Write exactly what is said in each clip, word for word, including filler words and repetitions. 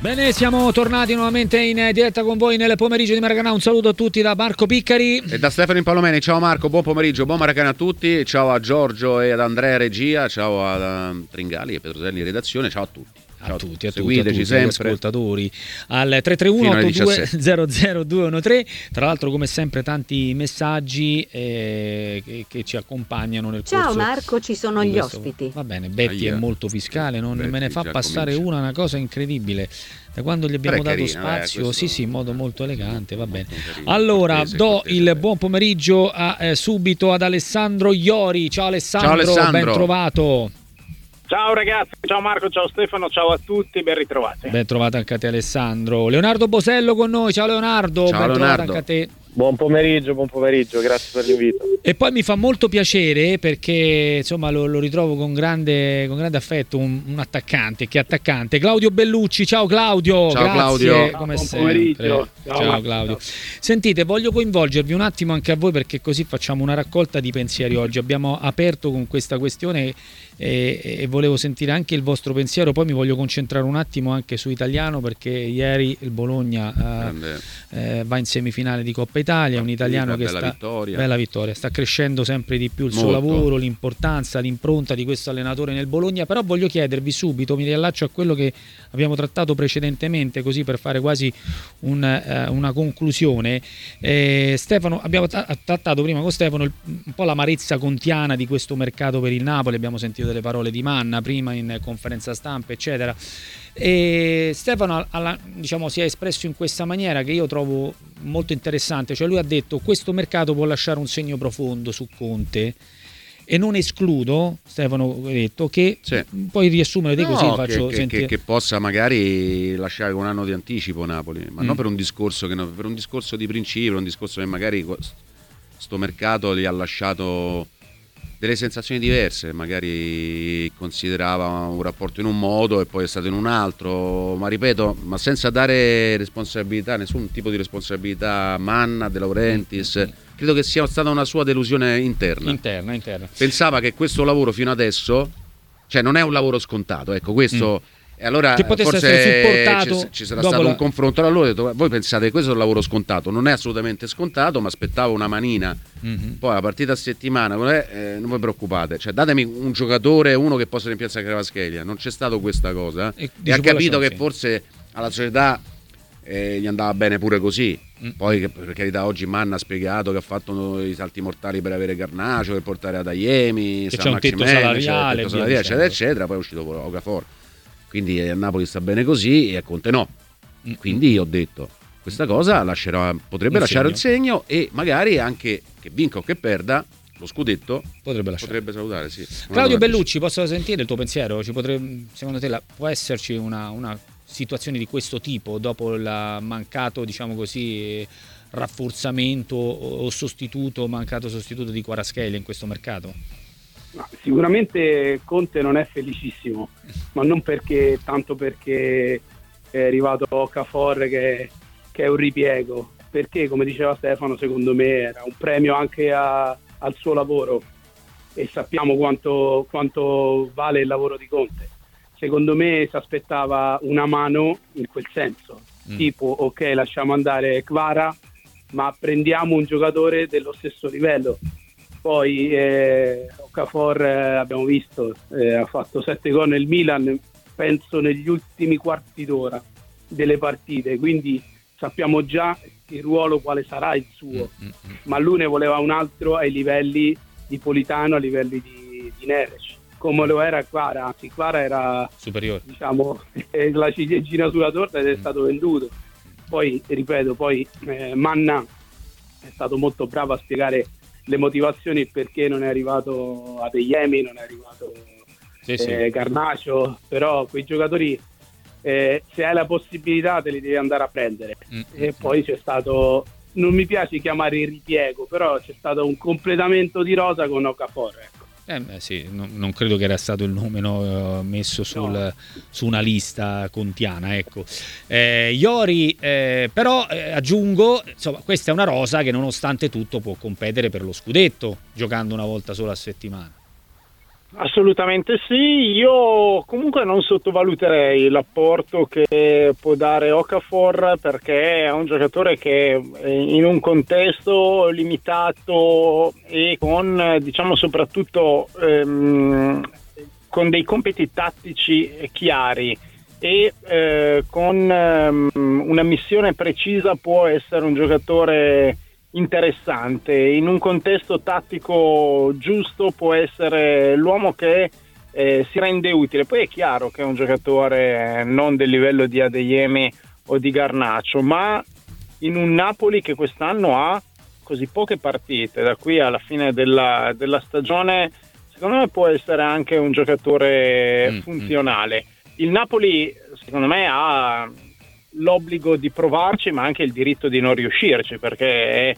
Bene, siamo tornati nuovamente in diretta con voi nel pomeriggio di Maracanã. Un saluto a tutti da Marco Piccari e da Stefano Impallomeni. Ciao Marco, buon pomeriggio, buon Maracanã a tutti. Ciao a Giorgio e ad Andrea Regia, ciao a Tringali e Petroselli in redazione, ciao a tutti. A tutti, a tutti, seguiteci a tutti, sempre, ascoltatori al tre tre uno otto due zero zero due uno tre. Tra l'altro, come sempre, tanti messaggi eh, che, che ci accompagnano nel Ciao corso. Ciao Marco, ci sono gli questo... ospiti. Va bene, Betty Aia. è molto fiscale, non Betty me ne fa passare comincia. una, una cosa incredibile. Da quando gli abbiamo Però dato carina, spazio, eh, sì sì, in modo molto elegante, va bene. Carino, allora, cortese, do cortese, il bene. buon pomeriggio a, eh, subito ad Alessandro Iori. Ciao Alessandro, Ciao Alessandro, ben trovato. Ciao ragazzi, ciao Marco, ciao Stefano, ciao a tutti, ben ritrovati. Ben trovato anche a te Alessandro. Leonardo Bosello con noi, ciao Leonardo, ciao, ben Leonardo. trovato anche a te. Buon pomeriggio, buon pomeriggio, grazie per l'invito. E poi mi fa molto piacere perché insomma lo, lo ritrovo con grande, con grande affetto un, un attaccante, che attaccante, Claudio Bellucci. Ciao Claudio, ciao, grazie Claudio. come Buon sempre. pomeriggio. Ciao, Ciao, Claudio. Sentite, voglio coinvolgervi un attimo anche a voi perché così facciamo una raccolta di pensieri oggi. Abbiamo aperto con questa questione e, e volevo sentire anche il vostro pensiero, poi mi voglio concentrare un attimo anche su Italiano perché ieri il Bologna eh, eh, va in semifinale di Coppa Italia, un italiano che bella sta vittoria. bella vittoria, sta crescendo sempre di più il Molto. suo lavoro, l'importanza, l'impronta di questo allenatore nel Bologna. Però voglio chiedervi subito, mi riallaccio a quello che abbiamo trattato precedentemente, così per fare quasi un, eh, una conclusione. eh, Stefano, abbiamo t- trattato prima con Stefano il, un po' l'amarezza contiana di questo mercato per il Napoli, abbiamo sentito delle parole di Manna prima in conferenza stampa eccetera, e Stefano alla, diciamo, si è espresso in questa maniera che io trovo molto interessante, cioè lui ha detto questo mercato può lasciare un segno profondo su Conte e non escludo, Stefano ha detto, che sì. Poi riassumere te no, così che, faccio che, sentire. che, che possa magari lasciare con un anno di anticipo Napoli, ma mm. non per un discorso che per un discorso di principio, un discorso che magari sto mercato gli ha lasciato delle sensazioni diverse, magari considerava un rapporto in un modo e poi è stato in un altro, ma ripeto, ma senza dare responsabilità, nessun tipo di responsabilità a Manna, De Laurentiis, credo che sia stata una sua delusione interna. Interna, interna. Pensava che questo lavoro fino adesso, cioè non è un lavoro scontato, ecco questo... Mm. E allora che potesse forse essere supportato ci, ci sarà stato la... un confronto. Allora ho detto, voi pensate che questo è un lavoro scontato? Non è assolutamente scontato, ma aspettavo una manina. Mm-hmm. Poi la partita a settimana, eh, non vi preoccupate, cioè datemi un giocatore, uno che possa rimpiazzare Kvaratskhelia. Non c'è stato questa cosa e, e ha capito che forse alla società eh, gli andava bene pure così. Mm. Poi per carità oggi Manna ha spiegato che ha fatto i salti mortali per avere Garnacio, per portare ad Aiemi, che c'è un tetto salariale, tetto salariale eccetera eccetera. Poi è uscito Okafor. Quindi a Napoli sta bene così e a Conte no. Quindi io ho detto questa cosa lascerà, potrebbe un lasciare segno. il segno e magari anche che vinca o che perda lo scudetto potrebbe, lasciare. potrebbe salutare. Sì. Claudio Bellucci, posso sentire il tuo pensiero? Ci potrebbe, secondo te la, può esserci una, una situazione di questo tipo dopo il mancato, diciamo così, rafforzamento o sostituto, mancato sostituto di Kvaratskhelia in questo mercato? No, sicuramente Conte non è felicissimo, ma non perché tanto perché è arrivato Okafor che, che è un ripiego, perché come diceva Stefano secondo me era un premio anche a, al suo lavoro e sappiamo quanto, quanto vale il lavoro di Conte. Secondo me si aspettava una mano in quel senso, mm. tipo ok lasciamo andare Kvara ma prendiamo un giocatore dello stesso livello. Poi eh, Okafor eh, abbiamo visto, eh, ha fatto sette gol nel Milan, penso negli ultimi quarti d'ora delle partite, quindi sappiamo già il ruolo quale sarà il suo, mm-hmm. ma lui ne voleva un altro ai livelli di Politano, a livelli di, di Neres, come lo era Kvara, anzi Kvara era superiore, diciamo, la ciliegina sulla torta ed è mm. stato venduto. Poi, ripeto, poi eh, Manna è stato molto bravo a spiegare le motivazioni perché non è arrivato Adeyemi, non è arrivato sì, eh, sì. Garnacio, però quei giocatori eh, se hai la possibilità te li devi andare a prendere. Mm, e mm, poi c'è stato, non mi piace chiamare il ripiego, però c'è stato un completamento di rosa con Okafor, ecco. Eh, beh, sì, no, non credo che era stato il nome no, messo sul, no. su una lista contiana, ecco. Eh, Iori, eh, però eh, aggiungo, insomma, questa è una rosa che nonostante tutto può competere per lo scudetto, giocando una volta sola a settimana. Assolutamente sì, io comunque non sottovaluterei l'apporto che può dare Okafor, perché è un giocatore che in un contesto limitato e con, diciamo, soprattutto ehm, con dei compiti tattici chiari e eh, con ehm, una missione precisa può essere un giocatore interessante. In un contesto tattico giusto può essere l'uomo che eh, si rende utile. Poi è chiaro che è un giocatore non del livello di Adeyemi o di Garnacho, ma in un Napoli che quest'anno ha così poche partite da qui alla fine della, della stagione, secondo me può essere anche un giocatore mm, funzionale. Mm. Il Napoli secondo me ha l'obbligo di provarci, ma anche il diritto di non riuscirci, perché è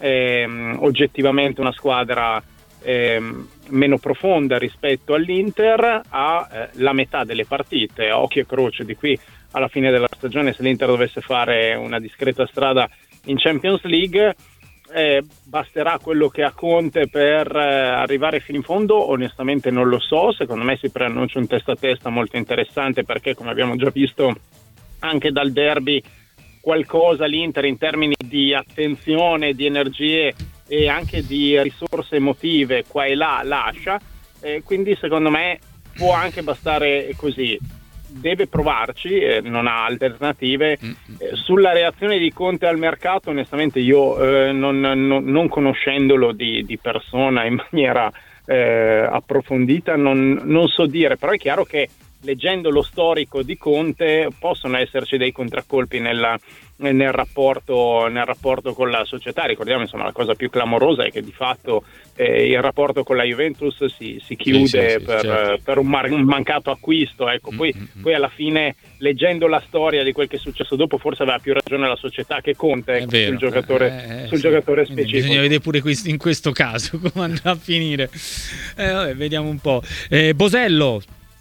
ehm, oggettivamente una squadra ehm, meno profonda rispetto all'Inter, ha eh, la metà delle partite, a occhio e croce di qui alla fine della stagione, se l'Inter dovesse fare una discreta strada in Champions League, eh, basterà quello che ha Conte per eh, arrivare fino in fondo? Onestamente non lo so, secondo me si preannuncia un testa a testa molto interessante, perché come abbiamo già visto anche dal derby qualcosa l'Inter in termini di attenzione, di energie e anche di risorse emotive qua e là lascia, eh, quindi secondo me può anche bastare così. Deve provarci, eh, non ha alternative. Eh, sulla reazione di Conte al mercato, onestamente io eh, non, non, non conoscendolo di, di persona in maniera eh, approfondita non, non so dire, però è chiaro che leggendo lo storico di Conte possono esserci dei contraccolpi nella, nel rapporto nel rapporto con la società. Ricordiamo, insomma, la cosa più clamorosa è che di fatto eh, il rapporto con la Juventus si, si chiude sì, sì, per, sì, certo. per un, mar- un mancato acquisto, ecco. Poi, mm-hmm. poi alla fine, leggendo la storia di quel che è successo dopo, forse aveva più ragione la società che Conte, ecco, sul giocatore, eh, sul sì. giocatore specifico. Bisogna vedere pure questo, in questo caso come andrà a finire. Eh, vabbè, vediamo un po'. Eh, Bosello.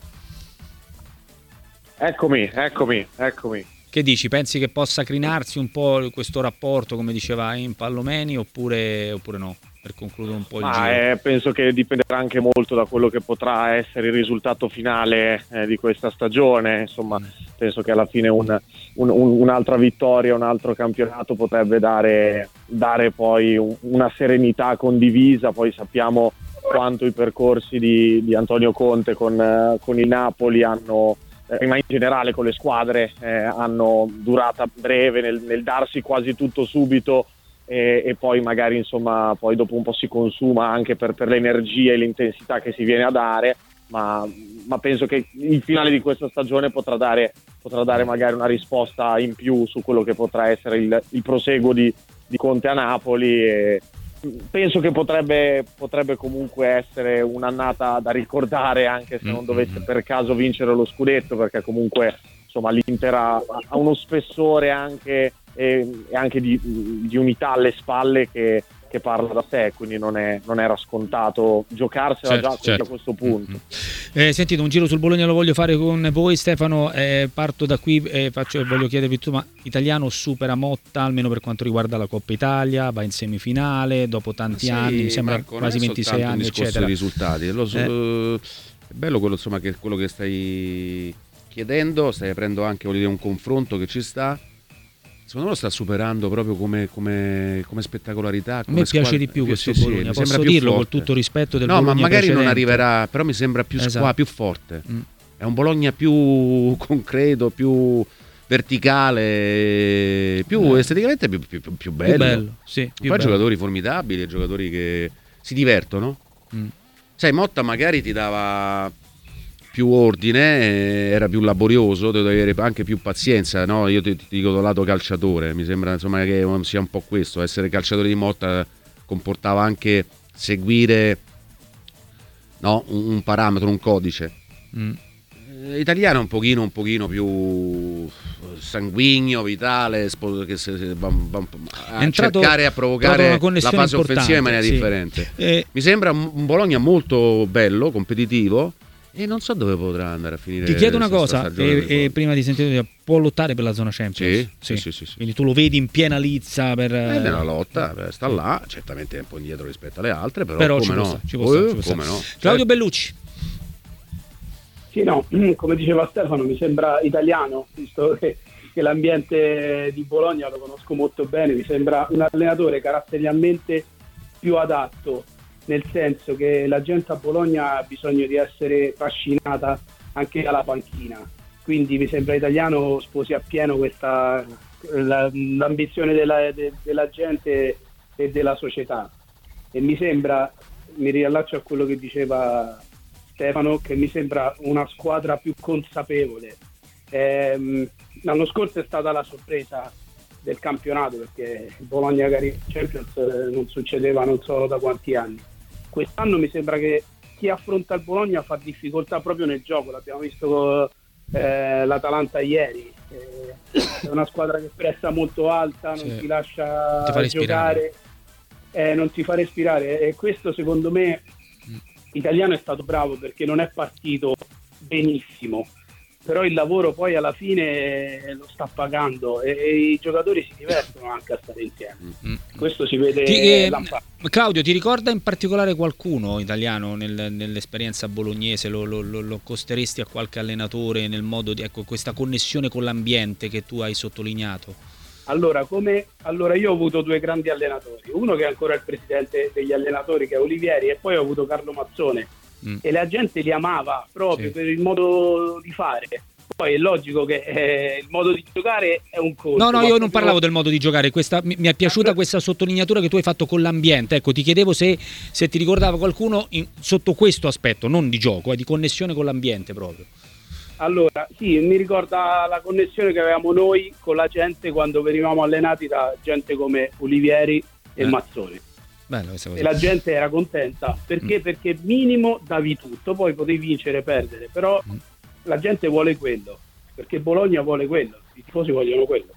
Eccomi, eccomi, eccomi. Che dici? Pensi che possa crinarsi un po' questo rapporto, come diceva in Pallomeni, oppure, oppure no? Per concludere un po' il Ma, giro. Eh, penso che dipenderà anche molto da quello che potrà essere il risultato finale eh, di questa stagione. Insomma, penso che alla fine un, un, un, un'altra vittoria, un altro campionato potrebbe dare, dare poi un, una serenità condivisa. Poi sappiamo quanto i percorsi di, di Antonio Conte con, eh, con il Napoli hanno, eh, ma in generale con le squadre, eh, hanno durata breve nel, nel darsi quasi tutto subito. E, e poi magari insomma poi dopo un po' si consuma anche per, per l'energia e l'intensità che si viene a dare, ma, ma penso che il finale di questa stagione potrà dare, potrà dare magari una risposta in più su quello che potrà essere il, il proseguo di, di Conte a Napoli, e penso che potrebbe, potrebbe comunque essere un'annata da ricordare, anche se non dovesse per caso vincere lo scudetto, perché comunque insomma l'Inter ha, ha uno spessore anche e anche di, di unità alle spalle che, che parla da sé, quindi non, è, non era scontato giocarsela, certo, già certo. a questo punto. Mm-hmm. Eh, sentite, un giro sul Bologna lo voglio fare con voi, Stefano. Eh, parto da qui, eh, faccio, voglio chiedervi tu, ma Italiano supera Motta almeno per quanto riguarda la Coppa Italia, va in semifinale dopo tanti sì, anni, mi sembra Marco, quasi ventisei anni, un eccetera. Di risultati. Lo so, eh. È bello quello, insomma, che quello che stai chiedendo, stai aprendo anche, voglio dire, un confronto che ci sta. Secondo me lo sta superando proprio come, come, come spettacolarità. Come a me piace squadra. di più sì, questo sì, Bologna, sì, posso dirlo con tutto rispetto del no, Bologna ma magari precedente. Non arriverà, però mi sembra più esatto. squadra, più forte. Mm. È un Bologna più concreto, più verticale, più eh. esteticamente più, più, più bello. Più bello sì, più Poi bello. Giocatori formidabili, giocatori che si divertono. Mm. Sai, Motta magari ti dava più ordine, era più laborioso, devo avere anche più pazienza, no? Io ti, ti dico dal lato calciatore, mi sembra insomma che sia un po' questo, essere calciatore di Motta comportava anche seguire, no? un, un parametro, un codice. Mm. Italiano un pochino un pochino più sanguigno, vitale, che se, se, bam, bam, a entrato, cercare a provocare la fase offensiva in maniera sì. differente. Eh, mi sembra un Bologna molto bello, competitivo, e non so dove potrà andare a finire. Ti chiedo una cosa, e, e prima di sentire, può lottare per la zona Champions? Sì, sì, sì, sì, sì. Quindi tu lo vedi in piena lizza per è nella lotta, sta là, certamente è un po' indietro rispetto alle altre, però, però come ci no? Può sta, ci può sta, oh, ci può come sta. no? Claudio Bellucci. Sì, no, come diceva Stefano, mi sembra italiano, visto che, che l'ambiente di Bologna lo conosco molto bene, mi sembra un allenatore caratterialmente più adatto, nel senso che la gente a Bologna ha bisogno di essere trascinata anche dalla panchina, quindi mi sembra italiano, sposi appieno questa la, l'ambizione della, de, della gente e della società, e mi sembra, mi riallaccio a quello che diceva Stefano, che mi sembra una squadra più consapevole. Ehm, l'anno scorso è stata la sorpresa del campionato, perché il Bologna Champions non succedeva non so da quanti anni. Quest'anno mi sembra che chi affronta il Bologna fa difficoltà proprio nel gioco, l'abbiamo visto con eh, l'Atalanta ieri, eh, è una squadra che pressa molto alta, non sì. ti lascia ti giocare, eh, non ti fa respirare, e questo secondo me Italiano è stato bravo, perché non è partito benissimo, però il lavoro poi alla fine lo sta pagando, e, e i giocatori si divertono anche a stare insieme. Mm-hmm. Questo si vede. Ti, eh, Claudio, ti ricorda in particolare qualcuno italiano nel, nell'esperienza bolognese? Lo, lo, lo costeresti a qualche allenatore nel modo di, ecco, questa connessione con l'ambiente che tu hai sottolineato? Allora, come, allora io ho avuto due grandi allenatori, uno che è ancora il presidente degli allenatori, che è Olivieri, e poi ho avuto Carlo Mazzone, mm. e la gente li amava proprio sì. per il modo di fare. Poi è logico che eh, il modo di giocare è un conto. No, no, io non parlavo del modo di giocare, questa, mi, mi è piaciuta questa sottolineatura che tu hai fatto con l'ambiente. Ecco, ti chiedevo se, se ti ricordava qualcuno in, sotto questo aspetto, non di gioco, eh, di connessione con l'ambiente proprio. Allora, sì, mi ricorda la connessione che avevamo noi con la gente quando venivamo allenati da gente come Olivieri e eh. Mazzoni. Bello, questa cosa. E la gente era contenta, perché? Mm. Perché minimo davi tutto, poi potevi vincere e perdere, però mm. la gente vuole quello, perché Bologna vuole quello, i tifosi vogliono quello.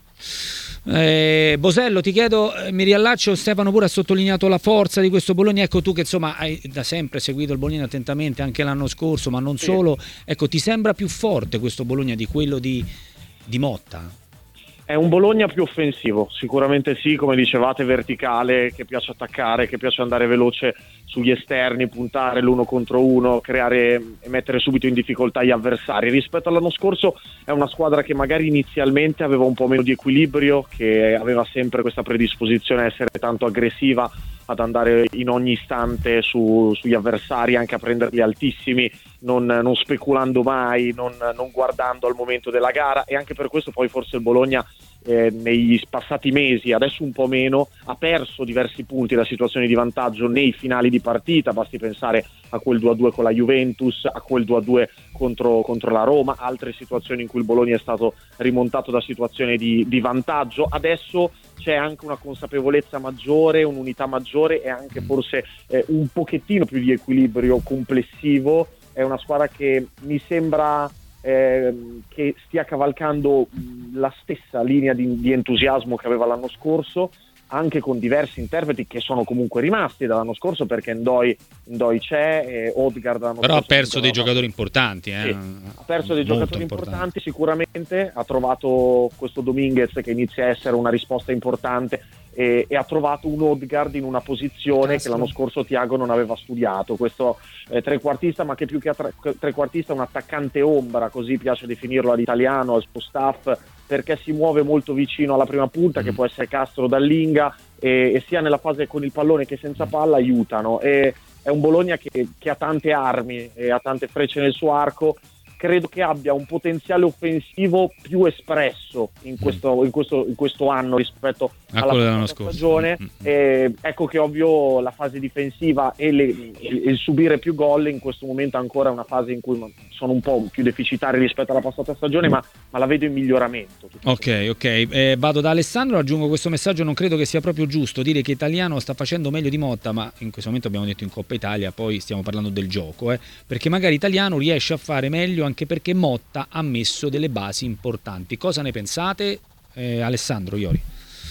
Eh, Bosello, ti chiedo, eh, mi riallaccio, Stefano pure ha sottolineato la forza di questo Bologna, ecco, tu che insomma hai da sempre seguito il Bologna attentamente anche l'anno scorso, ma non sì. solo, ecco, ti sembra più forte questo Bologna di quello di, di Motta? È un Bologna più offensivo, sicuramente sì, come dicevate, verticale, che piace attaccare, che piace andare veloce sugli esterni, puntare l'uno contro uno, creare e mettere subito in difficoltà gli avversari. Rispetto all'anno scorso è una squadra che magari inizialmente aveva un po' meno di equilibrio, che aveva sempre questa predisposizione a essere tanto aggressiva, ad andare in ogni istante su, sugli avversari, anche a prenderli altissimi, non, non speculando mai, non, non guardando al momento della gara, e anche per questo poi forse il Bologna eh, nei passati mesi, adesso un po' meno, ha perso diversi punti da situazioni di vantaggio nei finali di partita. Basti pensare a quel due a due con la Juventus, a quel due a due contro, contro la Roma, altre situazioni in cui il Bologna è stato rimontato da situazioni di, di vantaggio. Adesso c'è anche una consapevolezza maggiore, un'unità maggiore e anche forse eh, un pochettino più di equilibrio complessivo. È una squadra che mi sembra eh, che stia cavalcando la stessa linea di, di entusiasmo che aveva l'anno scorso, anche con diversi interpreti che sono comunque rimasti dall'anno scorso, perché Ndoi, Ndoi c'è, e Odegaard l'anno però scorso ha perso dei giocatori importanti, eh? Sì, ha perso dei giocatori importanti, sicuramente ha trovato questo Dominguez che inizia a essere una risposta importante, e, e ha trovato un Odegaard in una posizione Castro. che l'anno scorso Thiago non aveva studiato, questo eh, trequartista, ma che più che tre, trequartista è un attaccante ombra, così piace definirlo all'italiano, al suo staff, perché si muove molto vicino alla prima punta, mm. che può essere Castro, Dallinga, e, e sia nella fase con il pallone che senza palla aiutano. E è un Bologna che, che ha tante armi e ha tante frecce nel suo arco. Credo che abbia un potenziale offensivo più espresso in questo, in questo, in questo anno rispetto a alla dell'anno stagione. scorso. E ecco che ovvio la fase difensiva e, le, e il subire più gol in questo momento ancora è una fase in cui sono un po' più deficitari rispetto alla passata stagione, ma, ma la vedo in miglioramento. Ok, ok. Eh, vado da Alessandro, aggiungo questo messaggio: non credo che sia proprio giusto dire che Italiano sta facendo meglio di Motta, ma in questo momento abbiamo detto in Coppa Italia, poi stiamo parlando del gioco, eh, perché magari Italiano riesce a fare meglio anche perché Motta ha messo delle basi importanti. Cosa ne pensate, eh, Alessandro Iori?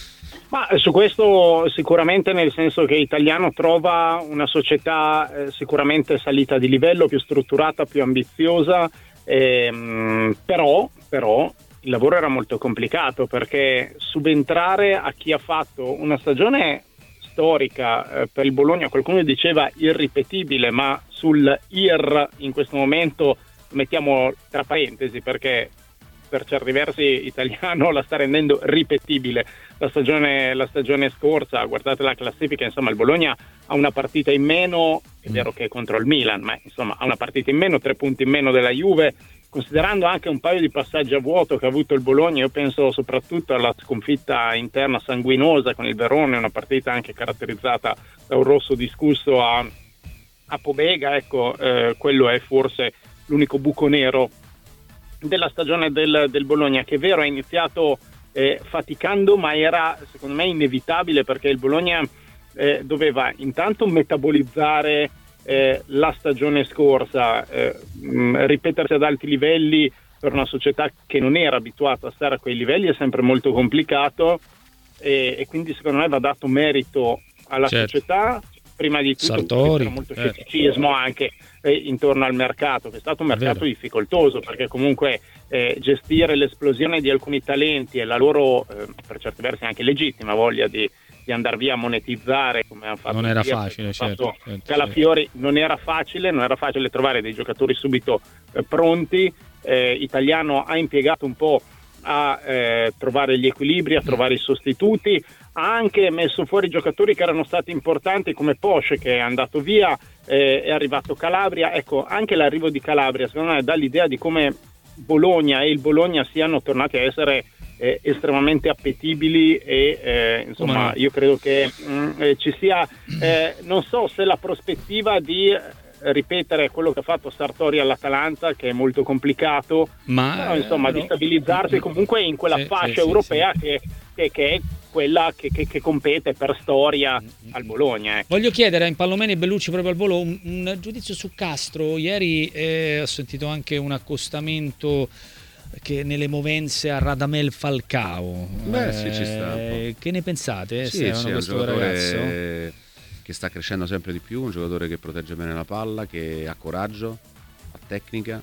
Ma su questo sicuramente, nel senso che Italiano trova una società eh, sicuramente salita di livello, più strutturata, più ambiziosa, ehm, però, però il lavoro era molto complicato, perché subentrare a chi ha fatto una stagione storica eh, per il Bologna, qualcuno diceva irripetibile, ma sul I R in questo momento mettiamo tra parentesi perché per certi versi Italiano la sta rendendo ripetibile. La stagione, la stagione scorsa, guardate la classifica, insomma il Bologna ha una partita in meno, è vero che è contro il Milan, ma insomma ha una partita in meno, tre punti in meno della Juve, considerando anche un paio di passaggi a vuoto che ha avuto il Bologna. Io penso soprattutto alla sconfitta interna sanguinosa con il Verone, una partita anche caratterizzata da un rosso discusso a, a Pobega, ecco, eh, quello è forse l'unico buco nero della stagione del, del Bologna, che è vero è iniziato eh, faticando, ma era secondo me inevitabile, perché il Bologna eh, doveva intanto metabolizzare eh, la stagione scorsa, eh, mh, ripetersi ad alti livelli per una società che non era abituata a stare a quei livelli è sempre molto complicato, e, e quindi secondo me va dato merito alla certo. società, prima di tutto Sartori, c'era molto certo. scetticismo anche eh, intorno al mercato, che è stato un mercato difficoltoso, perché comunque eh, gestire l'esplosione di alcuni talenti e la loro eh, per certi versi anche legittima voglia di, di andare via a monetizzare, come hanno fatto non era via, facile, certo, certo, Calafiori, certo. non era facile non era facile trovare dei giocatori subito eh, pronti. eh, Italiano ha impiegato un po' a eh, trovare gli equilibri, a trovare i sostituti, ha anche messo fuori giocatori che erano stati importanti come Posce, che è andato via, eh, è arrivato Calabria. Ecco, anche l'arrivo di Calabria secondo me dà l'idea di come Bologna e il Bologna siano tornati a essere eh, estremamente appetibili, e eh, insomma io credo che mh, eh, ci sia eh, non so se la prospettiva di ripetere quello che ha fatto Sartori all'Atalanta, che è molto complicato, ma però, insomma però... di stabilizzarsi comunque in quella sì, fascia sì, europea sì, che, che, che è quella che, che, che compete per storia al Bologna. Ecco. Voglio chiedere a Impallomeni e Bellucci proprio al volo un, un giudizio su Castro. Ieri eh, ho sentito anche un accostamento che nelle movenze a Radamel Falcao. Beh, eh, sì, ci sta. Che ne pensate? Sì, sì, questo un ragazzo che sta crescendo sempre di più, un giocatore che protegge bene la palla, che ha coraggio, ha tecnica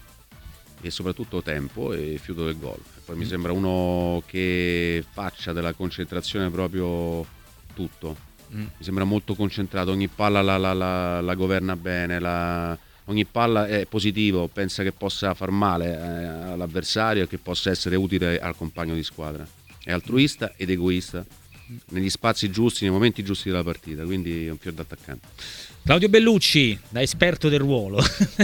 e soprattutto tempo e fiuto del gol. E poi mm. mi sembra uno che faccia della concentrazione proprio tutto. Mm. Mi sembra molto concentrato, ogni palla la, la, la, la governa bene, la, ogni palla è positivo, pensa che possa far male eh, all'avversario e che possa essere utile al compagno di squadra. È altruista ed egoista negli spazi giusti, nei momenti giusti della partita, quindi è un fior d'attaccante. Claudio Bellucci, da esperto del ruolo.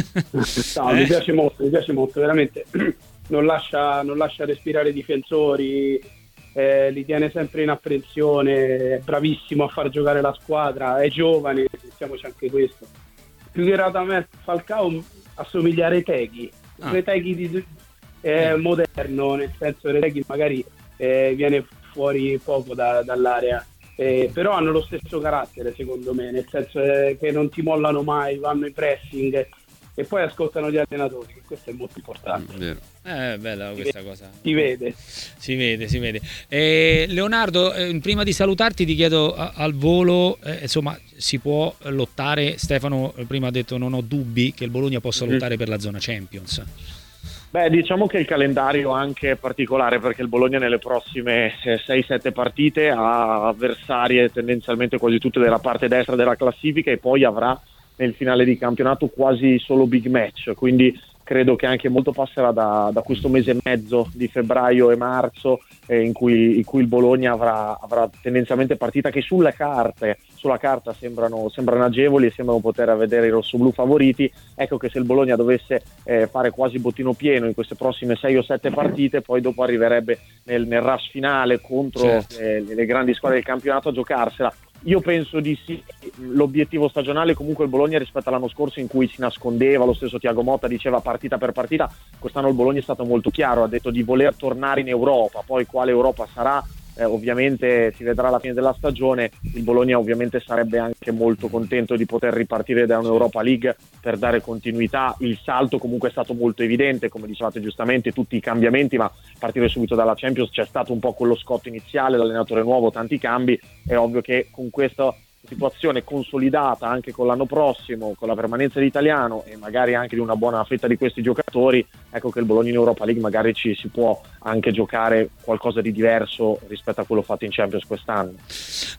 No, eh? mi piace molto, mi piace molto, veramente. Non lascia, non lascia respirare i difensori, eh, li tiene sempre in apprensione, è bravissimo a far giocare la squadra, è giovane, pensiamoci anche questo. Più che Radamel Falcao assomiglia a Retegui, ah. Retegui di, eh, moderno, nel senso Retegui magari eh, viene fuori poco da, dall'area, eh, però hanno lo stesso carattere secondo me, nel senso eh, che non ti mollano mai, vanno in pressing e poi ascoltano gli allenatori, questo è molto importante. Vero. Eh, bella questa si cosa. Si vede. Si vede, si vede. Eh, Leonardo, eh, prima di salutarti ti chiedo a, al volo, eh, insomma, si può lottare, Stefano prima ha detto non ho dubbi che il Bologna possa lottare mm. per la zona Champions. Beh, diciamo che il calendario anche è particolare, perché il Bologna nelle prossime sei sette partite ha avversarie tendenzialmente quasi tutte della parte destra della classifica, e poi avrà nel finale di campionato quasi solo big match, quindi credo che anche molto passerà da, da questo mese e mezzo di febbraio e marzo eh, in, cui, in cui il Bologna avrà, avrà tendenzialmente partita che sulle carte, sulla carta sembrano, sembrano agevoli e sembrano poter vedere i rossoblù favoriti. Ecco che se il Bologna dovesse eh, fare quasi bottino pieno in queste prossime sei o sette partite, poi dopo arriverebbe nel, nel rush finale contro certo. eh, le grandi squadre del campionato a giocarsela. Io penso di sì, l'obiettivo stagionale comunque il Bologna rispetto all'anno scorso in cui si nascondeva, lo stesso Thiago Motta diceva partita per partita, quest'anno il Bologna è stato molto chiaro, ha detto di voler tornare in Europa, poi quale Europa sarà eh, ovviamente si vedrà alla fine della stagione. Il Bologna ovviamente sarebbe anche molto contento di poter ripartire da un'Europa League per dare continuità. Il salto comunque è stato molto evidente, come dicevate giustamente, tutti i cambiamenti, ma partire subito dalla Champions c'è stato un po' quello scotto iniziale, l'allenatore nuovo, tanti cambi. È ovvio che con questa situazione consolidata anche con l'anno prossimo, con la permanenza di Italiano e magari anche di una buona fetta di questi giocatori, ecco che il Bologna in Europa League magari ci si può anche giocare qualcosa di diverso rispetto a quello fatto in Champions quest'anno.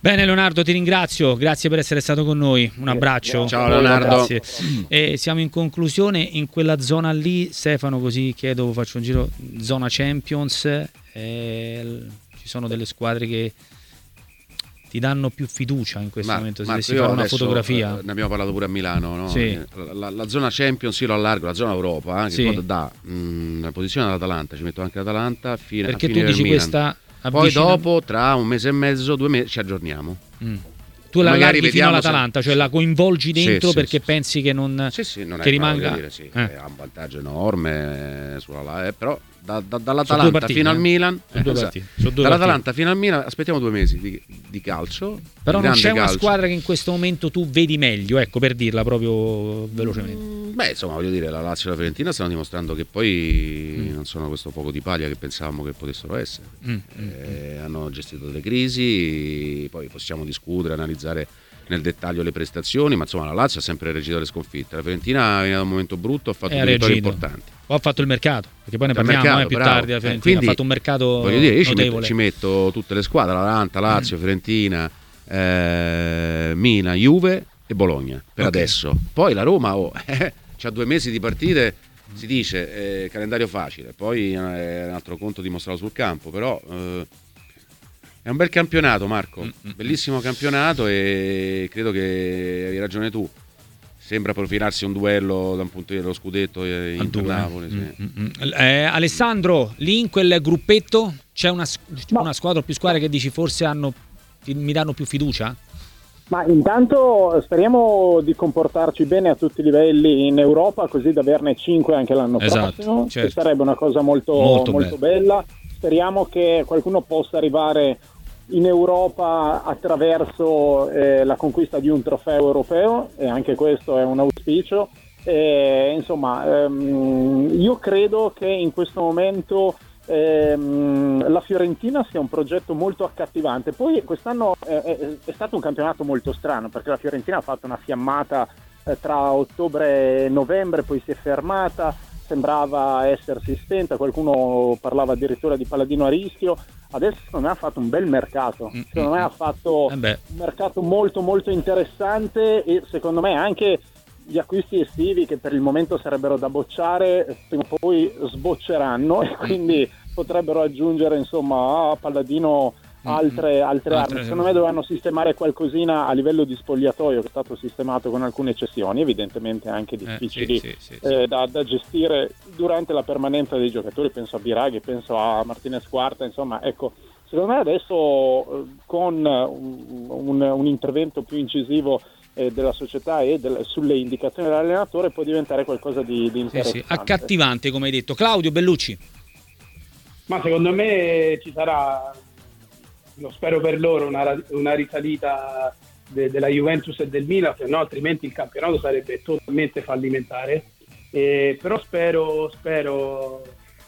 Bene Leonardo, ti ringrazio, grazie per essere stato con noi, un abbraccio. Ciao Leonardo. Grazie. E siamo in conclusione in quella zona lì, Stefano, così chiedo, faccio un giro, zona Champions, eh, ci sono delle squadre che ti danno più fiducia in questo Ma, momento, se Marco, dovessi fare una adesso, fotografia. Eh, ne abbiamo parlato pure a Milano, no? Sì. la, la, la zona Champions io lo allargo, la zona Europa, eh, che Sì. dà mh, la posizione all'Atalanta, ci metto anche l'Atalanta fino, Perché a tu finire dici il Milan. questa Poi avvicina- dopo, tra un mese e mezzo, due mesi, ci aggiorniamo. Mm. Tu la Magari allarghi fino vediamo all'Atalanta, se- cioè la coinvolgi Sì, perché sì, sì, pensi che non Sì, sì, non che è male, rimanga voglio dire, sì, eh. ha un vantaggio enorme eh, sulla la- eh, però da, da, Sono due dall'Atalanta partite, fino eh. al Milan, Sono due esatto. partite, sono due dall'Atalanta fino al Milan aspettiamo due mesi di, di calcio. Però di non grande c'è una calcio. squadra che in questo momento tu vedi meglio, ecco, per dirla proprio velocemente. Mm, Beh, insomma, voglio dire, la Lazio e la Fiorentina stanno dimostrando che poi Mm. non sono questo poco di paglia che pensavamo che potessero essere. Mm, Eh, hanno gestito delle crisi, poi possiamo discutere, analizzare nel dettaglio le prestazioni, ma insomma la Lazio ha sempre reagito alle sconfitte. La Fiorentina viene da un momento brutto, ha fatto E ha delle vittorie reagito. importanti. Ho fatto il mercato, perché poi ne Il parliamo mercato, eh, più bravo. tardi. La Eh, Fiorentina quindi, ha fatto un mercato voglio dire, io ci metto, notevole. ci metto tutte le squadre, l'Atalanta, Lazio, Fiorentina, eh, Milan, Juve e Bologna per Ok. adesso. Poi la Roma oh, eh, c'ha due mesi di partite, si dice eh, calendario facile, poi è un altro conto dimostrato sul campo, però eh, è un bel campionato, Marco, bellissimo campionato, e credo che hai ragione tu. Sembra profilarsi un duello da un punto di vista dello scudetto eh, Al due, Inter-Napoli, eh. sì. Mm, mm, mm. Eh, Alessandro, lì in quel gruppetto c'è una, Ma- una squadra o più squadre che dici forse hanno, ti- mi danno più fiducia? Ma intanto speriamo di comportarci bene a tutti i livelli in Europa, così da averne cinque anche l'anno Esatto, prossimo, certo. che sarebbe una cosa molto, Molto molto bella. Speriamo che qualcuno possa arrivare in Europa attraverso eh, la conquista di un trofeo europeo, e anche questo è un auspicio. E, insomma, ehm, io credo che in questo momento ehm, la Fiorentina sia un progetto molto accattivante. Poi quest'anno eh, è, è stato un campionato molto strano, perché la Fiorentina ha fatto una fiammata eh, tra ottobre e novembre, poi si è fermata, sembrava essersi spenta, qualcuno parlava addirittura di paladino a rischio. Adesso secondo me ha fatto un bel mercato, secondo me ha fatto Eh beh. un mercato molto molto interessante, e secondo me anche gli acquisti estivi, che per il momento sarebbero da bocciare, prima o poi sbocceranno, e quindi potrebbero aggiungere insomma a Palladino altre, altre Altre- armi. Secondo me dovranno sistemare qualcosina a livello di spogliatoio, che è stato sistemato con alcune eccezioni, evidentemente anche difficili sì, sì, sì, sì. eh, da, da gestire durante la permanenza dei giocatori. Penso a Biraghi, penso a Martinez Quarta, insomma, ecco, secondo me adesso eh, con un, un, un intervento più incisivo eh, della società e del, sulle indicazioni dell'allenatore può diventare qualcosa di, di Sì, interessante. sì, accattivante come hai detto. Claudio Bellucci. Ma secondo me ci sarà, lo spero per loro, una, una risalita de, della Juventus e del Milan, se no altrimenti il campionato sarebbe totalmente fallimentare. Eh, però spero, spero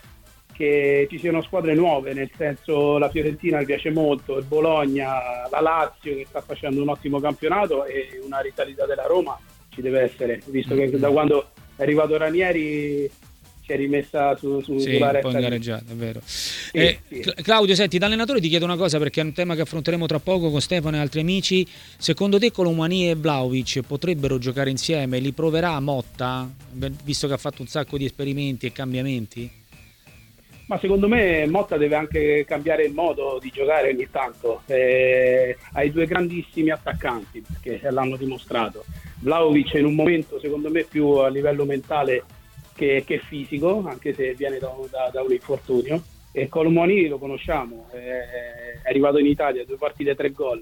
che ci siano squadre nuove, nel senso la Fiorentina mi piace molto, il Bologna, la Lazio che sta facendo un ottimo campionato, e una risalita della Roma ci deve essere, visto che da quando è arrivato Ranieri si è rimessa su, su, Sì, sulla un retta po' lì. ingareggiato, è vero. Eh, sì. Cla- Claudio, senti, d'allenatore ti chiedo una cosa, perché è un tema che affronteremo tra poco con Stefano e altri amici. Secondo te Colomani e Vlahovic potrebbero giocare insieme? Li proverà Motta, visto che ha fatto un sacco di esperimenti e cambiamenti? Ma secondo me Motta deve anche cambiare il modo di giocare ogni tanto. Eh, hai due grandissimi attaccanti, perché l'hanno dimostrato. Vlahovic in un momento secondo me più a livello mentale che, che fisico, anche se viene da, da, da un infortunio. E Colomani lo conosciamo, eh, è arrivato in Italia, due partite, tre gol.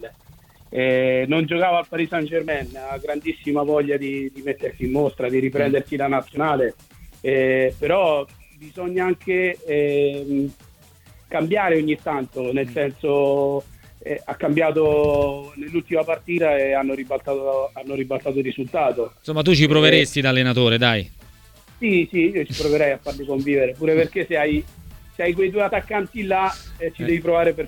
Eh, non giocava al Paris Saint-Germain, ha grandissima voglia di, di mettersi in mostra, di riprendersi la nazionale, eh, però bisogna anche eh, cambiare ogni tanto, nel senso eh, ha cambiato nell'ultima partita e hanno ribaltato, hanno ribaltato il risultato. Insomma, tu ci proveresti da allenatore, dai. Sì, sì, io ci proverei a farli convivere, pure perché se hai, se hai quei due attaccanti là eh, ci Eh. devi provare per forza.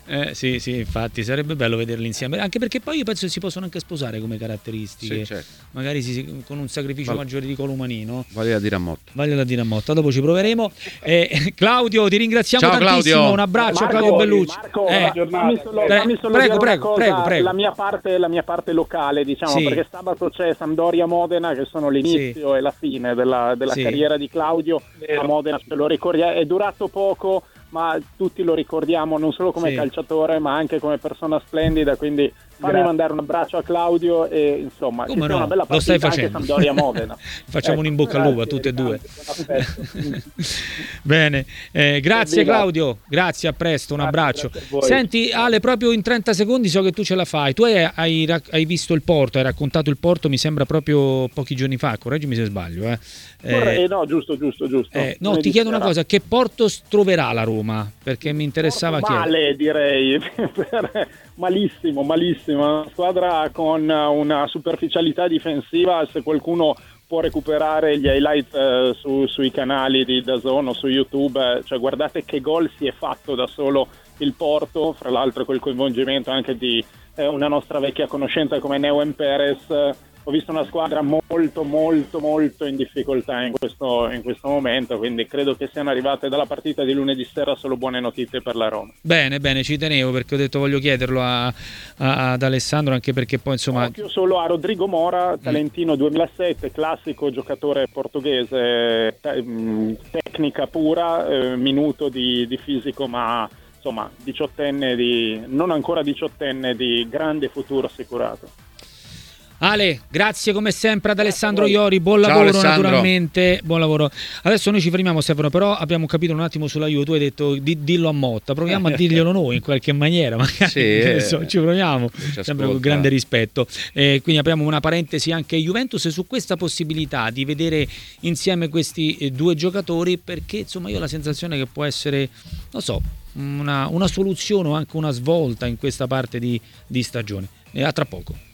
Eh, sì, sì, infatti sarebbe bello vederli insieme, anche perché poi io penso che si possono anche sposare come caratteristiche, sì, certo. magari si, con un sacrificio Val- maggiore di Colomani, no? Vale da dire a Motta. Vale da dire a Motta, dopo ci proveremo. Eh, Claudio, ti ringraziamo Ciao, tantissimo, Claudio. un abbraccio Marco, a Claudio Bellucci. Marco, Eh, fammi solo, pre- fammi solo prego, dire prego, una cosa, prego, prego. La mia parte, la mia parte locale, diciamo, Sì. perché sabato c'è Sampdoria-Modena, che sono l'inizio Sì. e la fine della, della Sì. carriera di Claudio. A Modena ce lo ricordiamo, è durato poco, ma tutti lo ricordiamo non solo come Sì. calciatore, ma anche come persona splendida, quindi fammi Grazie. mandare un abbraccio a Claudio e insomma Come ci sia no? una bella Lo stai partita anche facendo. Sampdoria-Modena. Facciamo un in bocca al lupo a tutte e due. Aspetto. Bene, eh, grazie Evviva. Claudio, grazie, a presto, un Grazie, abbraccio. grazie a voi. Senti Ale, proprio in trenta secondi so che tu ce la fai, tu hai, hai, rac- hai visto il Porto, hai raccontato il Porto, mi sembra proprio pochi giorni fa, correggimi se sbaglio. Eh. Vorrei- Eh, no, giusto, giusto, giusto. eh, no, Lunedì ti chiedo una sera. cosa, che Porto s- troverà la Roma? Perché mi interessava chiedere. Male, direi. Per- malissimo, malissimo. Una squadra con una superficialità difensiva, se qualcuno può recuperare gli highlight eh, su- sui canali di D A Z N o su YouTube, eh, cioè guardate che gol si è fatto da solo il Porto, fra l'altro col coinvolgimento anche di eh, una nostra vecchia conoscenza come Neuen Perez. Ho visto una squadra molto molto molto in difficoltà in questo, in questo momento, quindi credo che siano arrivate dalla partita di lunedì sera solo buone notizie per la Roma. Bene, bene, ci tenevo perché ho detto voglio chiederlo a, a- ad Alessandro, anche perché poi insomma... Occhio solo a Rodrigo Mora, talentino duemilasette, classico giocatore portoghese, te- mh, tecnica pura, eh, minuto di, di fisico, ma insomma diciottenne di, non ancora diciottenne di grande futuro assicurato. Ale, grazie come sempre ad Alessandro Grazie a Iori, buon Ciao, lavoro Alessandro. naturalmente, buon lavoro. Adesso noi ci fermiamo Stefano, però abbiamo capito un attimo sulla Juve, tu hai detto di, dillo a Motta, proviamo a dirglielo noi in qualche maniera, magari Sì, che ne so, ci proviamo, ci sempre ascolta. con grande rispetto. Eh, quindi apriamo una parentesi anche Juventus su questa possibilità di vedere insieme questi eh, due giocatori, perché insomma io ho la sensazione che può essere, non so, una, una soluzione o anche una svolta in questa parte di, di stagione. E a tra poco.